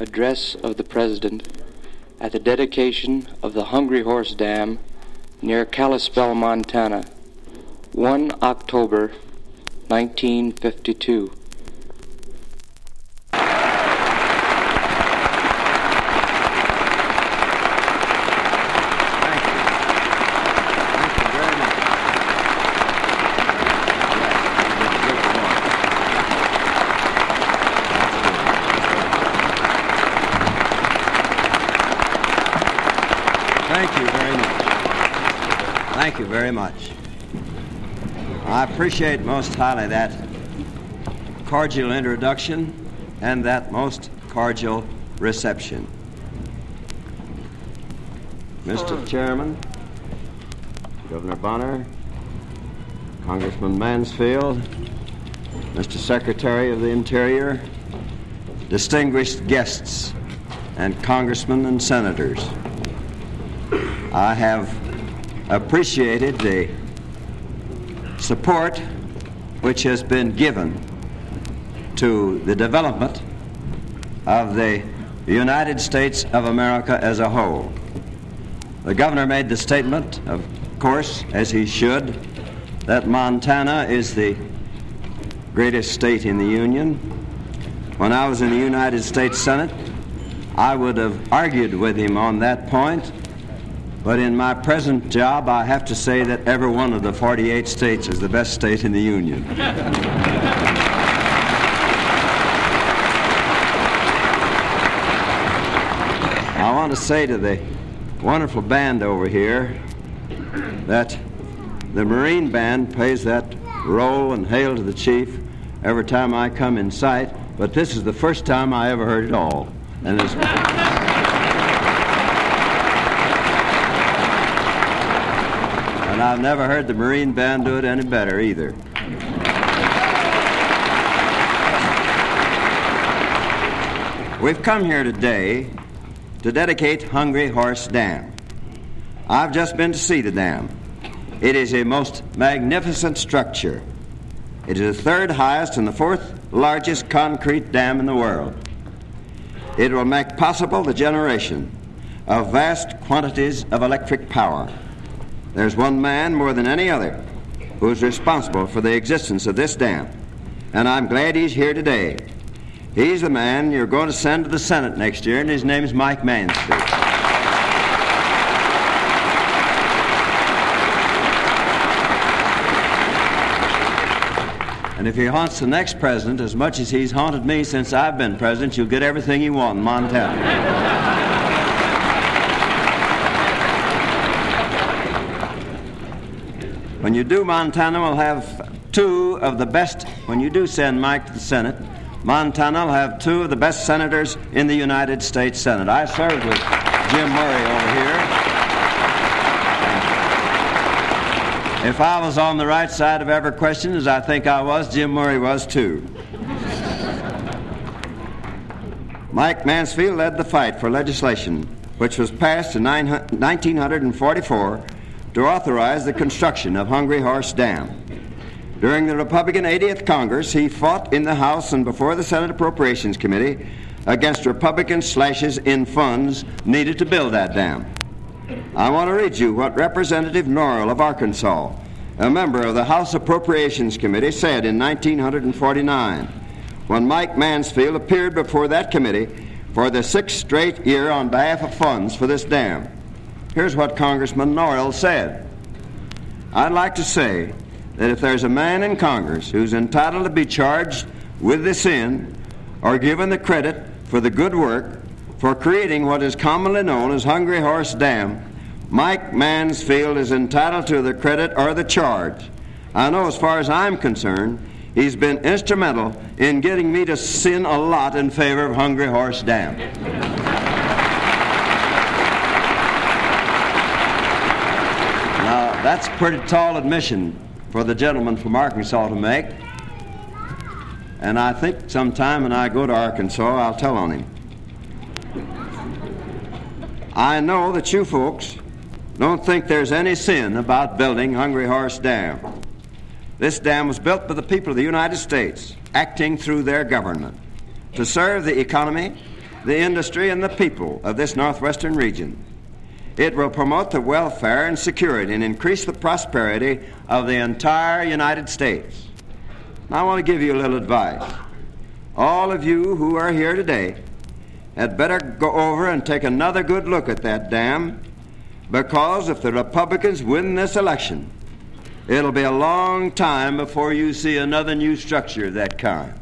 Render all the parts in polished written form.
address of the President at the dedication of the Hungry Horse Dam near Kalispell, Montana, 1 October 1952. Thank you very much. I appreciate most highly that cordial introduction and that most cordial reception. Mr. Chairman, Governor Bonner, Congressman Mansfield, Mr. Secretary of the Interior, distinguished guests, and congressmen and senators, I have appreciated the support which has been given to the development of the United States of America as a whole. The governor made the statement, of course, as he should, that Montana is the greatest state in the Union. When I was in the United States Senate, I would have argued with him on that point. But in my present job, I have to say that every one of the 48 states is the best state in the Union. I want to say to the wonderful band over here that the Marine Band plays that roll and hail to the chief every time I come in sight, but this is the first time I ever heard it all. And it's And I've never heard the Marine Band do it any better either. We've come here today to dedicate Hungry Horse Dam. I've just been to see the dam. It is a most magnificent structure. It is the third highest and the fourth largest concrete dam in the world. It will make possible the generation of vast quantities of electric power. There's one man more than any other who is responsible for the existence of this dam, and I'm glad he's here today. He's the man you're going to send to the Senate next year, and his name is Mike Mansfield. And if he haunts the next president as much as he's haunted me since I've been president, you'll get everything you want in Montana. When you do Montana, we'll have two of the best, when you do send Mike to the Senate, Montana will have two of the best senators in the United States Senate. I served with Jim Murray over here. If I was on the right side of every question, as I think I was, Jim Murray was too. Mike Mansfield led the fight for legislation, which was passed in 1944 to authorize the construction of Hungry Horse Dam. During the Republican 80th Congress, he fought in the House and before the Senate Appropriations Committee against Republican slashes in funds needed to build that dam. I want to read you what Representative Norrell of Arkansas, a member of the House Appropriations Committee, said in 1949 when Mike Mansfield appeared before that committee for the sixth straight year on behalf of funds for this dam. Here's what Congressman Norrell said. I'd like to say that if there's a man in Congress who's entitled to be charged with the sin or given the credit for the good work for creating what is commonly known as Hungry Horse Dam, Mike Mansfield is entitled to the credit or the charge. I know as far as I'm concerned, he's been instrumental in getting me to sin a lot in favor of Hungry Horse Dam. Now, that's a pretty tall admission for the gentleman from Arkansas to make. And I think sometime when I go to Arkansas, I'll tell on him. I know that you folks don't think there's any sin about building Hungry Horse Dam. This dam was built by the people of the United States, acting through their government, to serve the economy the industry, and the people of this northwestern region. It will promote the welfare and security and increase the prosperity of the entire United States. Now, I want to give you a little advice. All of you who are here today had better go over and take another good look at that dam, because if the Republicans win this election, it'll be a long time before you see another new structure of that kind.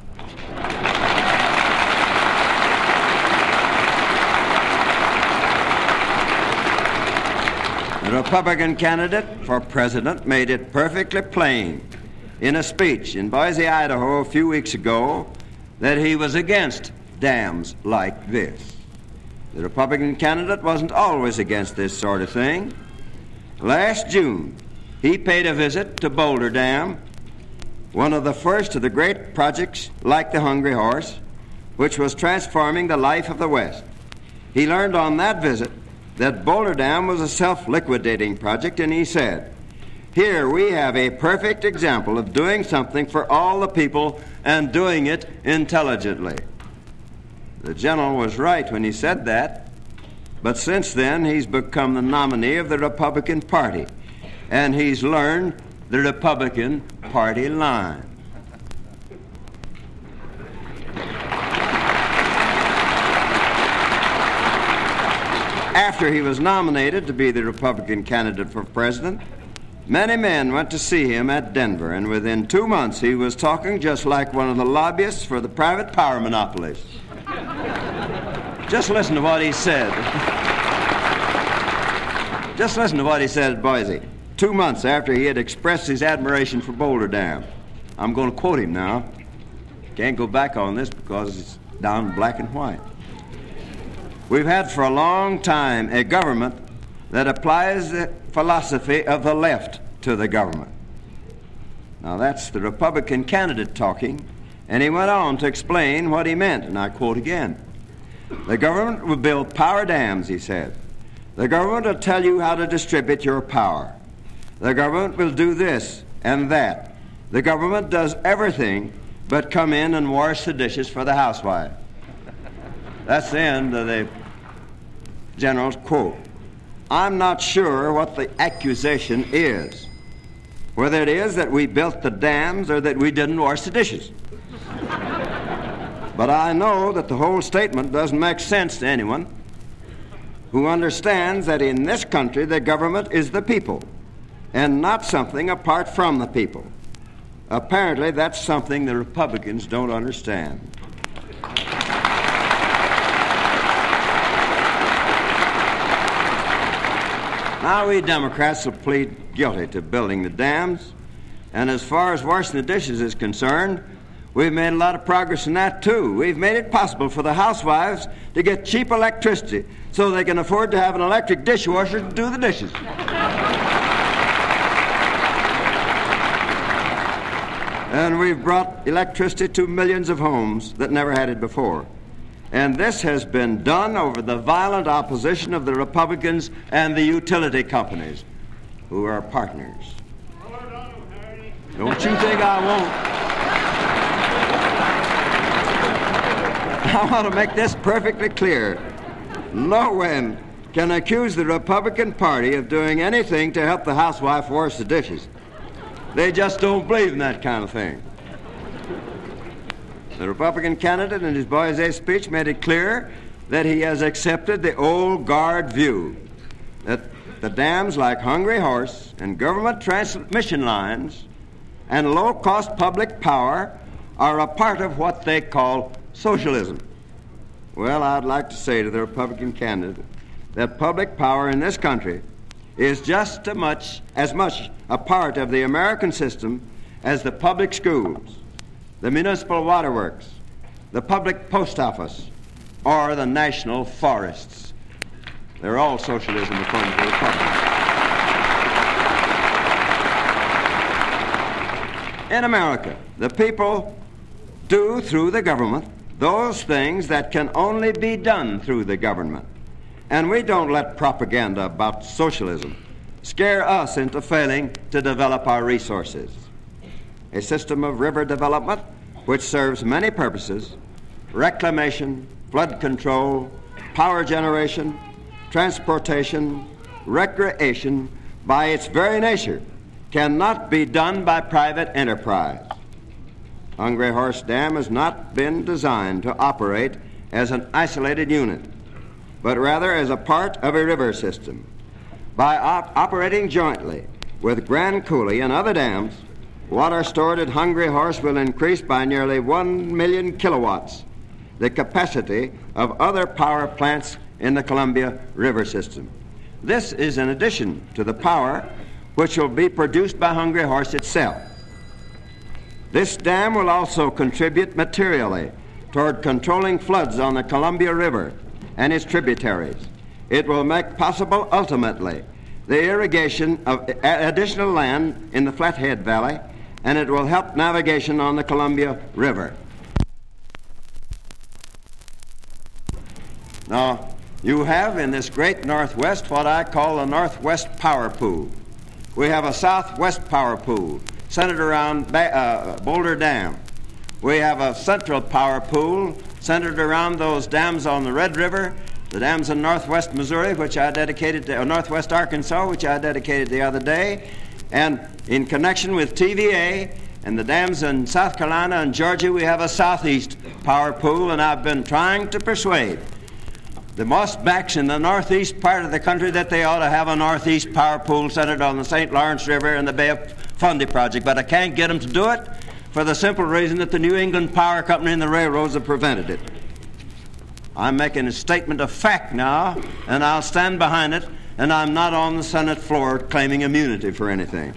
The Republican candidate for president made it perfectly plain in a speech in Boise, Idaho a few weeks ago that he was against dams like this. The Republican candidate wasn't always against this sort of thing. Last June, he paid a visit to Boulder Dam, one of the first of the great projects like the Hungry Horse, which was transforming the life of the West. He learned on that visit that Boulder Dam was a self-liquidating project, and he said, "Here we have a perfect example of doing something for all the people and doing it intelligently." The general was right when he said that, but since then he's become the nominee of the Republican Party, and he's learned the Republican Party line. After he was nominated to be the Republican candidate for president, many men went to see him at Denver, and within 2 months he was talking just like one of the lobbyists for the private power monopolies. Just listen to what he said. Just listen to what he said at Boise, 2 months after he had expressed his admiration for Boulder Dam. I'm going to quote him now. Can't go back on this because it's down in black and white. "We've had for a long time a government that applies the philosophy of the left to the government." Now that's the Republican candidate talking, and he went on to explain what he meant, and I quote again. "The government will build power dams," he said. "The government will tell you how to distribute your power. The government will do this and that. The government does everything but come in and wash the dishes for the housewife." That's the end of the general's quote. I'm not sure what the accusation is, whether it is that we built the dams or that we didn't wash the dishes. But I know that the whole statement doesn't make sense to anyone who understands that in this country the government is the people and not something apart from the people. Apparently that's something the Republicans don't understand. Now we Democrats will plead guilty to building the dams, and as far as washing the dishes is concerned, we've made a lot of progress in that too. We've made it possible for the housewives to get cheap electricity so they can afford to have an electric dishwasher to do the dishes. And we've brought electricity to millions of homes that never had it before. And this has been done over the violent opposition of the Republicans and the utility companies, who are partners. Don't you think I won't? I want to make this perfectly clear. No one can accuse the Republican Party of doing anything to help the housewife wash the dishes. They just don't believe in that kind of thing. The Republican candidate in his Boise speech made it clear that he has accepted the old guard view that the dams like Hungry Horse and government transmission lines and low-cost public power are a part of what they call socialism. Well, I'd like to say to the Republican candidate that public power in this country is just as much a part of the American system as the public schools, the municipal waterworks, the public post office, or the national forests. They're all socialism according to the Republicans. In America, the people do through the government those things that can only be done through the government. And we don't let propaganda about socialism scare us into failing to develop our resources. A system of river development which serves many purposes: reclamation, flood control, power generation, transportation, recreation, by its very nature, cannot be done by private enterprise. Hungry Horse Dam has not been designed to operate as an isolated unit, but rather as a part of a river system. By operating jointly with Grand Coulee and other dams, water stored at Hungry Horse will increase by nearly 1 million kilowatts the capacity of other power plants in the Columbia River system. This is in addition to the power which will be produced by Hungry Horse itself. This dam will also contribute materially toward controlling floods on the Columbia River and its tributaries. It will make possible ultimately the irrigation of additional land in the Flathead Valley, and it will help navigation on the Columbia River. Now, you have in this great Northwest what I call the Northwest Power Pool. We have a Southwest Power Pool centered around Boulder Dam. We have a Central Power Pool centered around those dams on the Red River, the dams in Northwest Missouri, which I dedicated to Northwest Arkansas, which I dedicated the other day, and in connection with TVA and the dams in South Carolina and Georgia, we have a Southeast Power Pool, and I've been trying to persuade the Mossbacks in the northeast part of the country that they ought to have a Northeast Power Pool centered on the St. Lawrence River and the Bay of Fundy project, but I can't get them to do it for the simple reason that the New England Power Company and the railroads have prevented it. I'm making a statement of fact now, and I'll stand behind it, and I'm not on the Senate floor claiming immunity for anything.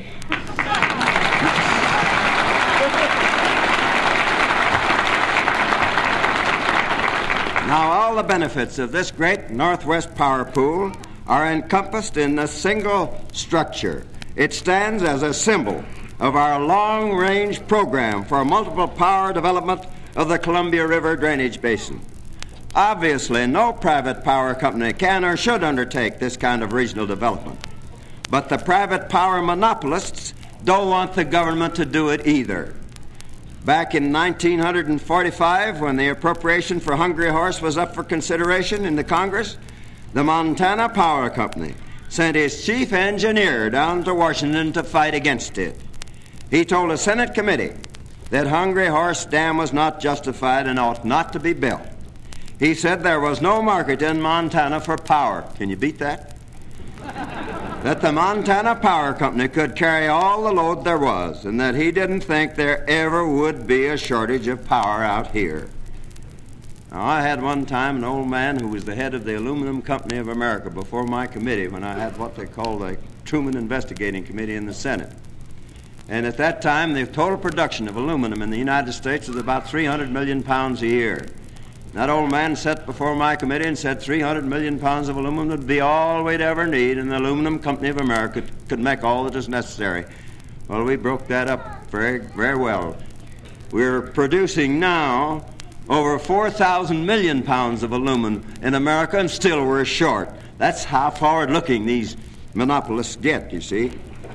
Now, all the benefits of this great Northwest Power Pool are encompassed in a single structure. It stands as a symbol of our long-range program for multiple power development of the Columbia River drainage basin. Obviously, no private power company can or should undertake this kind of regional development. But the private power monopolists don't want the government to do it either. Back in 1945, when the appropriation for Hungry Horse was up for consideration in the Congress, the Montana Power Company sent his chief engineer down to Washington to fight against it. He told a Senate committee that Hungry Horse Dam was not justified and ought not to be built. He said there was no market in Montana for power. Can you beat that? That the Montana Power Company could carry all the load there was, and that he didn't think there ever would be a shortage of power out here. Now, I had one time an old man who was the head of the Aluminum Company of America before my committee when I had what they call the Truman Investigating Committee in the Senate. And at that time, the total production of aluminum in the United States was about 300 million pounds a year. That old man sat before my committee and said 300 million pounds of aluminum would be all we'd ever need, and the Aluminum Company of America could make all that is necessary. Well, we broke that up very, very well. We're producing now over 4,000 million pounds of aluminum in America, and still we're short. That's how forward-looking these monopolists get, you see.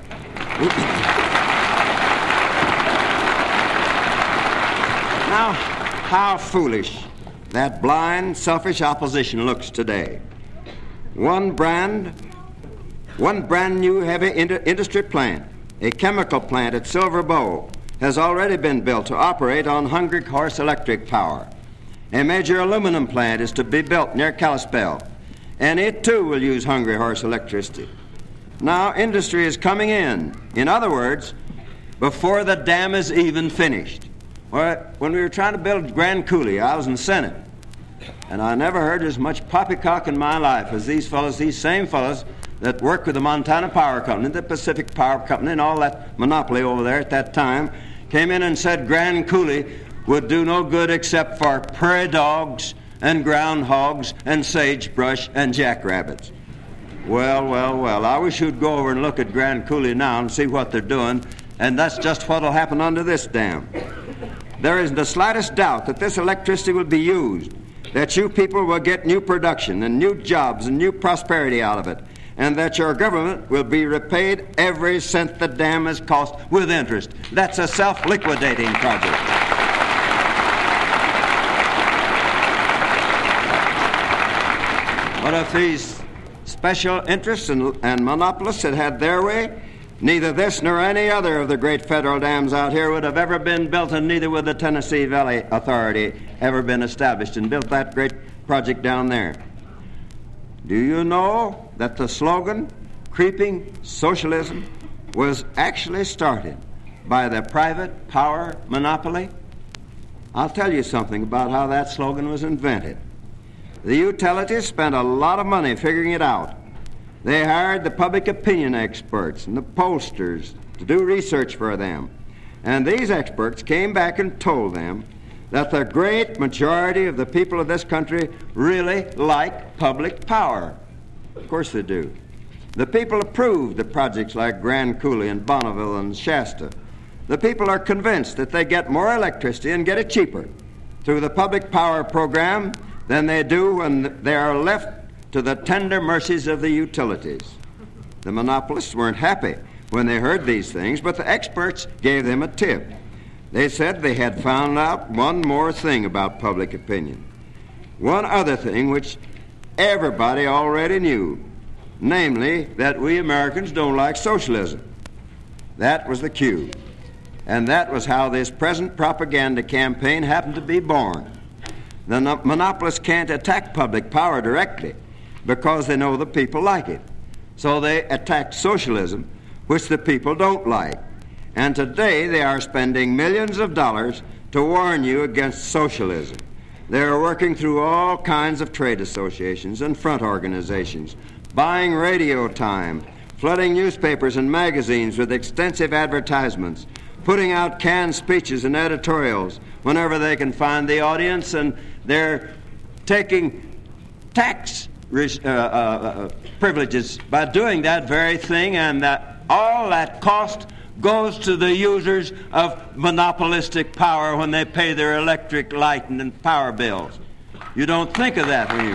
Now, how foolish that blind, selfish opposition looks today. One brand new heavy industry plant, a chemical plant at Silver Bow, has already been built to operate on Hungry Horse electric power. A major aluminum plant is to be built near Kalispell, and it too will use Hungry Horse electricity. Now industry is coming in. In other words, before the dam is even finished. When we were trying to build Grand Coulee, I was in the Senate, and I never heard as much poppycock in my life as these same fellows that worked with the Montana Power Company, the Pacific Power Company, and all that monopoly over there at that time, came in and said Grand Coulee would do no good except for prairie dogs and groundhogs and sagebrush and jackrabbits. Well, I wish you'd go over and look at Grand Coulee now and see what they're doing, and that's just what will happen under this dam. There isn't the slightest doubt that this electricity will be used, that you people will get new production and new jobs and new prosperity out of it, and that your government will be repaid every cent the dam has cost with interest. That's a self-liquidating project. But if these special interests and monopolists had had their way, neither this nor any other of the great federal dams out here would have ever been built, and neither would the Tennessee Valley Authority ever been established and built that great project down there. Do you know that the slogan, creeping socialism, was actually started by the private power monopoly? I'll tell you something about how that slogan was invented. The utilities spent a lot of money figuring it out. They hired the public opinion experts and the pollsters to do research for them. And these experts came back and told them that the great majority of the people of this country really like public power. Of course they do. The people approved of projects like Grand Coulee and Bonneville and Shasta. The people are convinced that they get more electricity and get it cheaper through the public power program than they do when they are left to the tender mercies of the utilities. The monopolists weren't happy when they heard these things, but the experts gave them a tip. They said they had found out one more thing about public opinion. One other thing which everybody already knew, namely that we Americans don't like socialism. That was the cue. And that was how this present propaganda campaign happened to be born. The monopolists can't attack public power directly because they know the people like it. So they attack socialism, which the people don't like. And today they are spending millions of dollars to warn you against socialism. They are working through all kinds of trade associations and front organizations, buying radio time, flooding newspapers and magazines with extensive advertisements, putting out canned speeches and editorials whenever they can find the audience, and they're taking tax privileges by doing that very thing, and that all that cost goes to the users of monopolistic power when they pay their electric, light, and power bills. You don't think of that when you...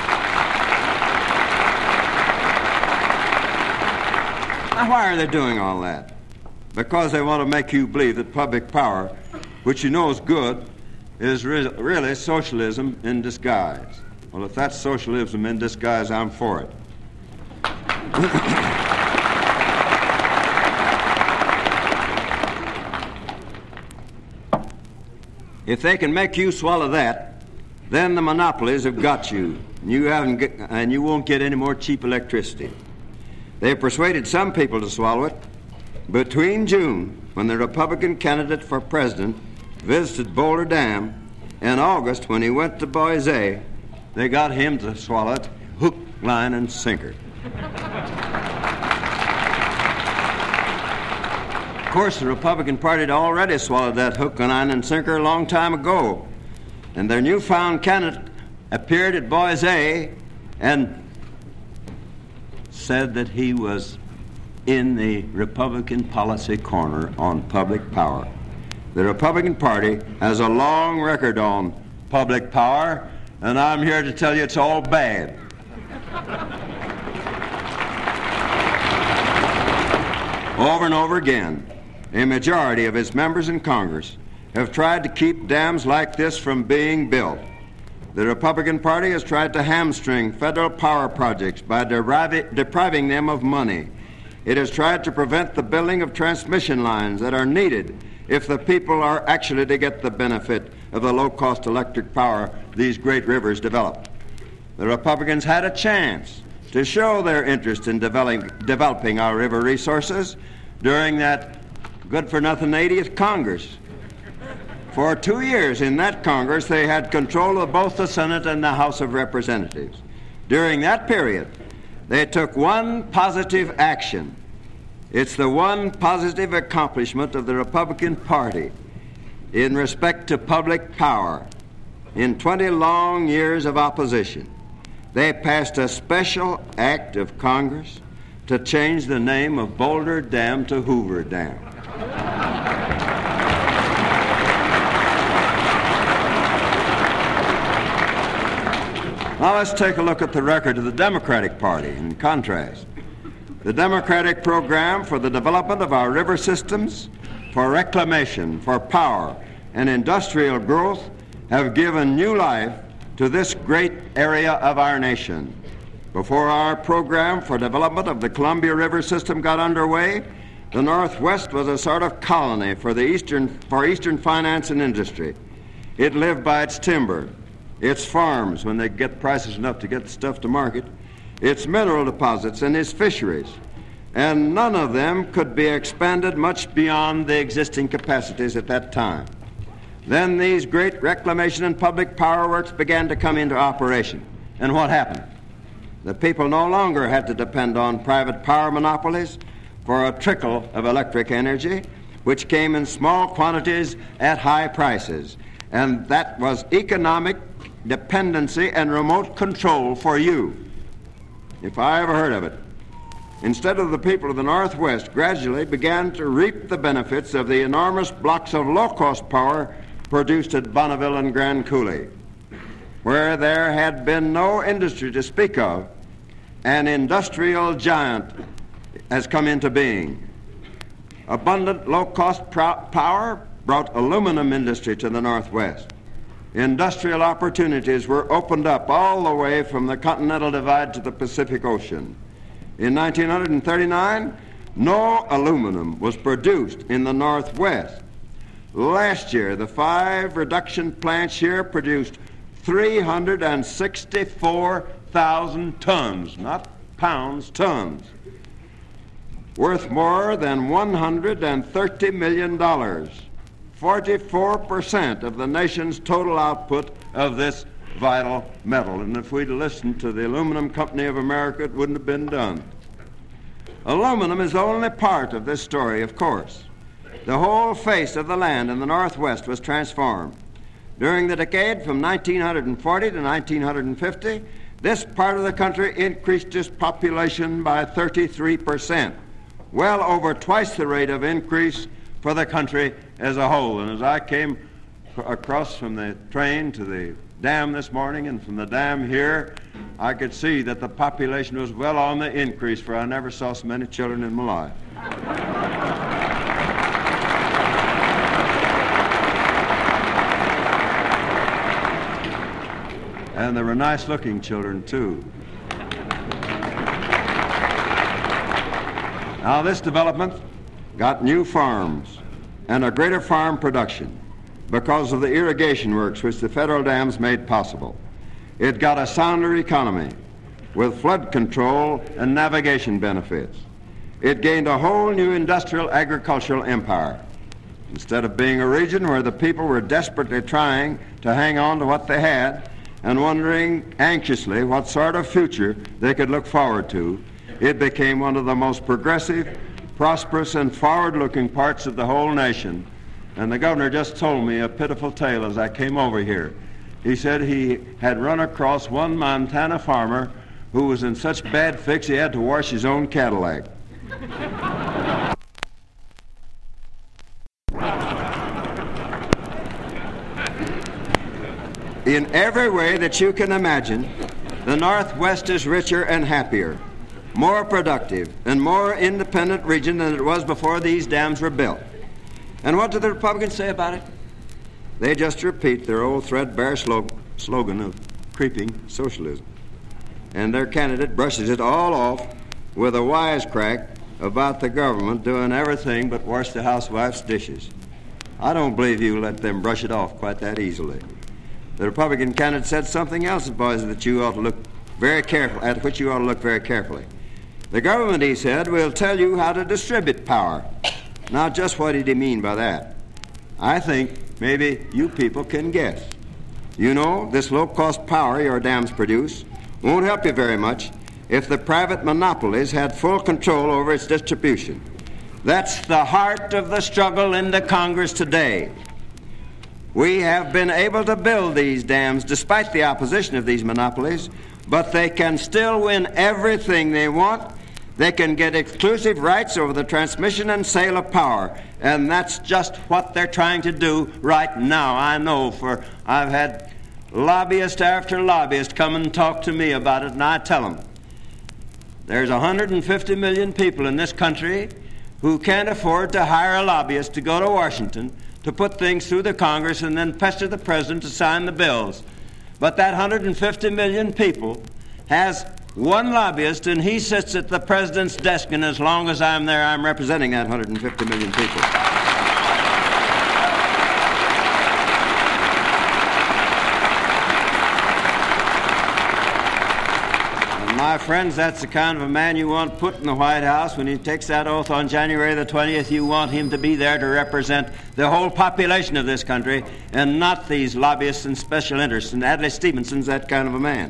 Now, why are they doing all that? Because they want to make you believe that public power, which you know is good, is really socialism in disguise. Well, if that's socialism in disguise, I'm for it. If they can make you swallow that, then the monopolies have got you, and you won't get any more cheap electricity. They've persuaded some people to swallow it. Between June, when the Republican candidate for president visited Boulder Dam, and August, when he went to Boise, they got him to swallow it hook, line, and sinker. Of course, the Republican Party had already swallowed that hook, line, and sinker a long time ago. And their newfound candidate appeared at Boise and said that he was in the Republican policy corner on public power. The Republican Party has a long record on public power, and I'm here to tell you it's all bad. Over and over again, a majority of its members in Congress have tried to keep dams like this from being built. The Republican Party has tried to hamstring federal power projects by depriving them of money. It has tried to prevent the building of transmission lines that are needed if the people are actually to get the benefit of the low-cost electric power these great rivers develop. The Republicans had a chance to show their interest in developing our river resources during that good-for-nothing 80th Congress. For 2 years in that Congress, they had control of both the Senate and the House of Representatives. During that period, they took one positive action. It's the one positive accomplishment of the Republican Party in respect to public power. In 20 long years of opposition, they passed a special act of Congress to change the name of Boulder Dam to Hoover Dam. Now let's take a look at the record of the Democratic Party in contrast. The Democratic program for the development of our river systems, for reclamation, for power, and industrial growth have given new life to this great area of our nation. Before our program for development of the Columbia River system got underway, the Northwest was a sort of colony for Eastern finance and industry. It lived by its timber, its farms when they get prices enough to get the stuff to market, its mineral deposits and its fisheries. And none of them could be expanded much beyond the existing capacities at that time. Then these great reclamation and public power works began to come into operation. And what happened? The people no longer had to depend on private power monopolies for a trickle of electric energy, which came in small quantities at high prices. And that was economic dependency and remote control for you, if I ever heard of it. Instead of the people of the Northwest gradually began to reap the benefits of the enormous blocks of low-cost power produced at Bonneville and Grand Coulee, where there had been no industry to speak of. An industrial giant has come into being. Abundant low-cost power brought aluminum industry to the Northwest. Industrial opportunities were opened up all the way from the Continental Divide to the Pacific Ocean. In 1939, no aluminum was produced in the Northwest. Last year, the 5 reduction plants here produced 364,000 tons, not pounds, tons, worth more than $130 million, 44% of the nation's total output of this vital metal. And if we'd listened to the Aluminum Company of America, it wouldn't have been done. Aluminum is only part of this story, of course. The whole face of the land in the Northwest was transformed. During the decade from 1940 to 1950, this part of the country increased its population by 33%, well over twice the rate of increase for the country as a whole. And as I came across from the train to the dam this morning and from the dam here, I could see that the population was well on the increase, for I never saw so many children in my life. And there were nice-looking children, too. Now, this development got new farms and a greater farm production because of the irrigation works which the federal dams made possible. It got a sounder economy with flood control and navigation benefits. It gained a whole new industrial agricultural empire. Instead of being a region where the people were desperately trying to hang on to what they had and wondering anxiously what sort of future they could look forward to, it became one of the most progressive, prosperous, and forward-looking parts of the whole nation. And the governor just told me a pitiful tale as I came over here. He said he had run across one Montana farmer who was in such bad fix he had to wash his own Cadillac. In every way that you can imagine, the Northwest is richer and happier, more productive, and more independent region than it was before these dams were built. And what do the Republicans say about it? They just repeat their old threadbare slogan of creeping socialism. And their candidate brushes it all off with a wisecrack about the government doing everything but wash the housewife's dishes. I don't believe you let them brush it off quite that easily. The Republican candidate said something else, boys, that you ought to look very careful at, which you ought to look very carefully. The government, he said, will tell you how to distribute power. Now, just what did he mean by that? I think maybe you people can guess. You know, this low-cost power your dams produce won't help you very much if the private monopolies had full control over its distribution. That's the heart of the struggle in the Congress today. We have been able to build these dams despite the opposition of these monopolies, but they can still win everything they want. They can get exclusive rights over the transmission and sale of power, and that's just what they're trying to do right now. I know, for I've had lobbyist after lobbyist come and talk to me about it, and I tell them, there's 150 million people in this country who can't afford to hire a lobbyist to go to Washington to put things through the Congress and then pester the president to sign the bills. But that 150 million people has one lobbyist, and he sits at the president's desk, and as long as I'm there, I'm representing that 150 million people. My friends, that's the kind of a man you want put in the White House. When he takes that oath on January the 20th, you want him to be there to represent the whole population of this country and not these lobbyists and special interests. And Adlai Stevenson's that kind of a man.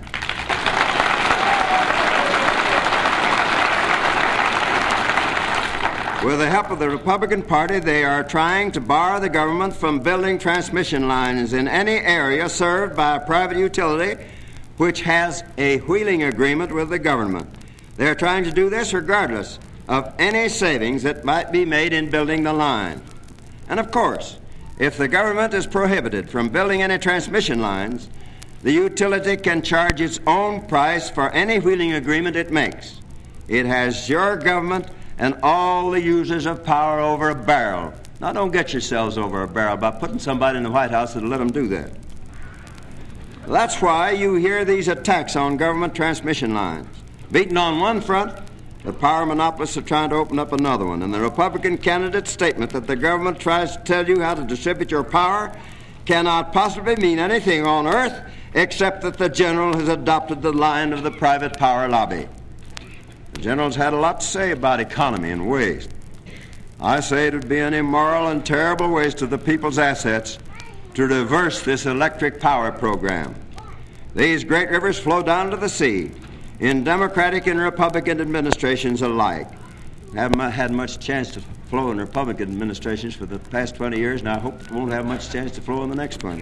With the help of the Republican Party, they are trying to bar the government from building transmission lines in any area served by a private utility which has a wheeling agreement with the government. They're trying to do this regardless of any savings that might be made in building the line. And of course, if the government is prohibited from building any transmission lines, the utility can charge its own price for any wheeling agreement it makes. It has your government and all the users of power over a barrel. Now, don't get yourselves over a barrel by putting somebody in the White House that'll let them do that. That's why you hear these attacks on government transmission lines. Beaten on one front, the power monopolists are trying to open up another one. And the Republican candidate's statement that the government tries to tell you how to distribute your power cannot possibly mean anything on earth except that the general has adopted the line of the private power lobby. The general's had a lot to say about economy and waste. I say it would be an immoral and terrible waste of the people's assets to reverse this electric power program. These great rivers flow down to the sea in Democratic and Republican administrations alike. Haven't had much chance to flow in Republican administrations for the past 20 years, and I hope it won't have much chance to flow in the next 20.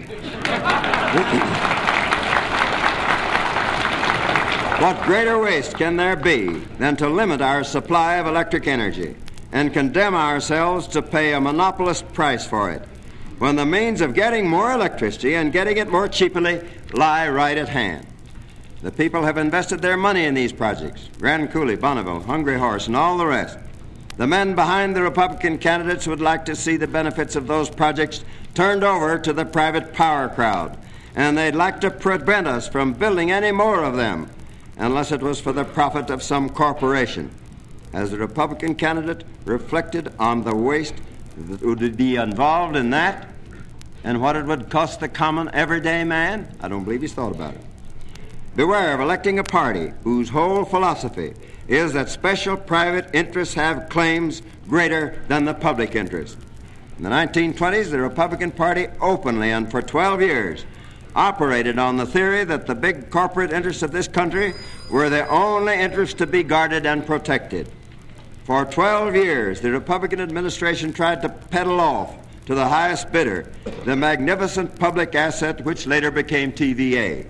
What greater waste can there be than to limit our supply of electric energy and condemn ourselves to pay a monopolist price for it, when the means of getting more electricity and getting it more cheaply lie right at hand? The people have invested their money in these projects, Grand Coulee, Bonneville, Hungry Horse, and all the rest. The men behind the Republican candidates would like to see the benefits of those projects turned over to the private power crowd, and they'd like to prevent us from building any more of them unless it was for the profit of some corporation. Has the Republican candidate reflected on the waste that would be involved in that and what it would cost the common everyday man? I don't believe he's thought about it. Beware of electing a party whose whole philosophy is that special private interests have claims greater than the public interest. In the 1920s, the Republican Party openly and for 12 years operated on the theory that the big corporate interests of this country were the only interests to be guarded and protected. For 12 years, the Republican administration tried to peddle off to the highest bidder the magnificent public asset which later became TVA.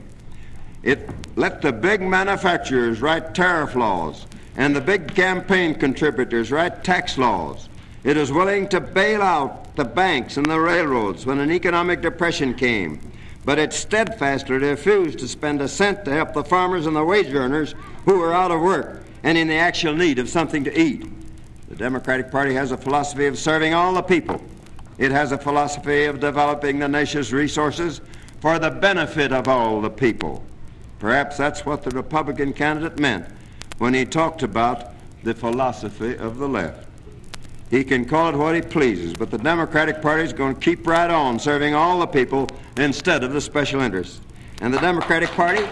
It let the big manufacturers write tariff laws and the big campaign contributors write tax laws. It is willing to bail out the banks and the railroads when an economic depression came, but it steadfastly refused to spend a cent to help the farmers and the wage earners who were out of work and in the actual need of something to eat. The Democratic Party has a philosophy of serving all the people. It has a philosophy of developing the nation's resources for the benefit of all the people. Perhaps that's what the Republican candidate meant when he talked about the philosophy of the left. He can call it what he pleases, but the Democratic Party is going to keep right on serving all the people instead of the special interests. And the Democratic Party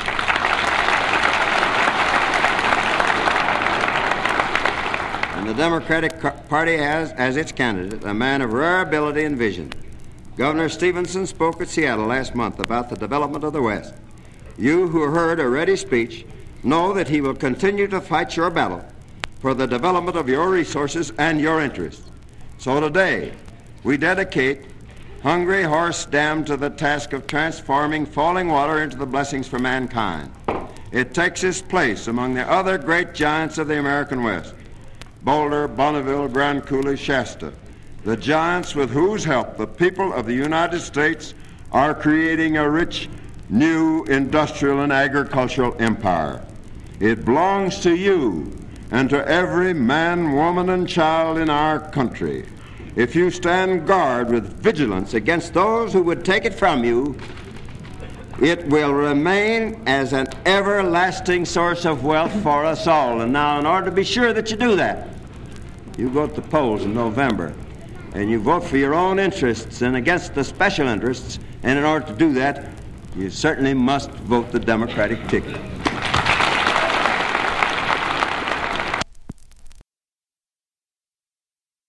has as its candidate a man of rare ability and vision. Governor Stevenson spoke at Seattle last month about the development of the West. You who heard a ready speech know that he will continue to fight your battle for the development of your resources and your interests. So today, we dedicate Hungry Horse Dam to the task of transforming falling water into the blessings for mankind. It takes its place among the other great giants of the American West: Boulder, Bonneville, Grand Coulee, Shasta, the giants with whose help the people of the United States are creating a rich, new industrial and agricultural empire. It belongs to you and to every man, woman, and child in our country. If you stand guard with vigilance against those who would take it from you, it will remain as an everlasting source of wealth for us all. And now, in order to be sure that you do that, you go to the polls in November, and you vote for your own interests and against the special interests, and in order to do that, you certainly must vote the Democratic ticket.